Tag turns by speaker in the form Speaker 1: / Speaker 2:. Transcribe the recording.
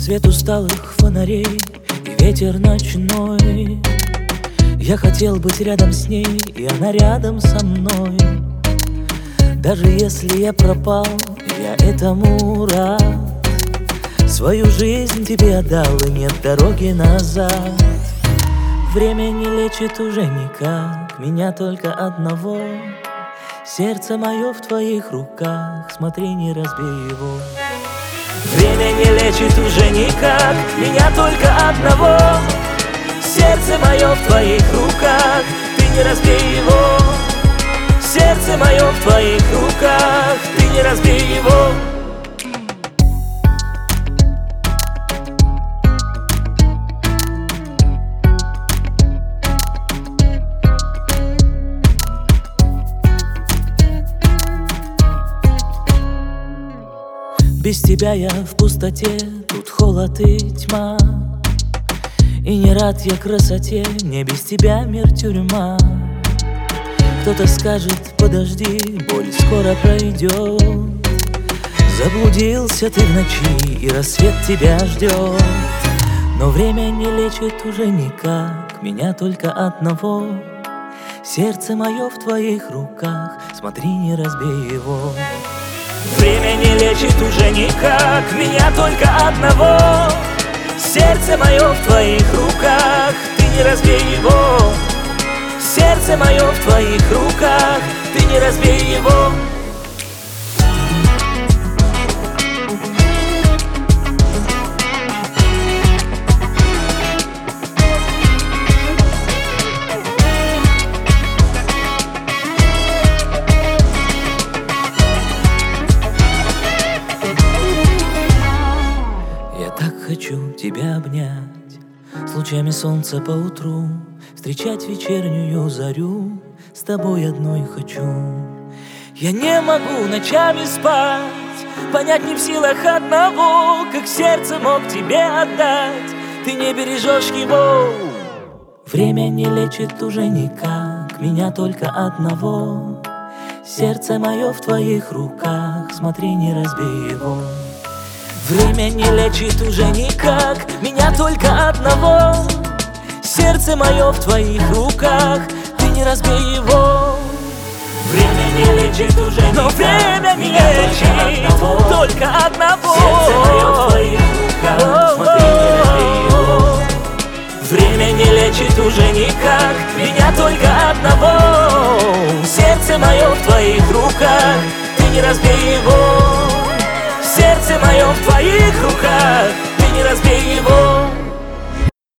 Speaker 1: Свет усталых фонарей и ветер ночной. Я хотел быть рядом с ней, и она рядом со мной. Даже если я пропал, я этому рад. Свою жизнь тебе отдал, и нет дороги назад. Время не лечит уже никак меня только одного. Сердце мое в твоих руках, смотри, не разбей его. Время не лечит уже никак меня только одного. Сердце мое в твоих руках, ты не разбей его. Сердце мое в твоих руках, ты не разбей его. Без тебя я в пустоте, тут холод и тьма. И не рад я красоте, мне без тебя мир тюрьма. Кто-то скажет, подожди, боль скоро пройдет. Заблудился ты в ночи, и рассвет тебя ждет. Но время не лечит уже никак меня только одного. Сердце мое в твоих руках, смотри, не разбей его. Время не лечит уже никак меня только одного. Сердце мое в твоих руках, ты не разбей его. Сердце мое в твоих руках, ты не разбей его. Хочу тебя обнять, с лучами солнца поутру, встречать вечернюю зарю, с тобой одной хочу. Я не могу ночами спать, понять не в силах одного, как сердце мог тебе отдать, ты не бережешь его. Время не лечит уже никак меня только одного. Сердце мое в твоих руках, смотри, не разбей его. Время не лечит уже никак меня только одного. Сердце мое в твоих руках, ты не разбей его. Время не лечит уже никак, но время не лечит только одного. Сердце мое в твоих руках, смотри, не разбей его. Время не лечит уже никак меня только одного. Сердце мое в твоих руках, ты не разбей его. Сердце мое в твоих руках.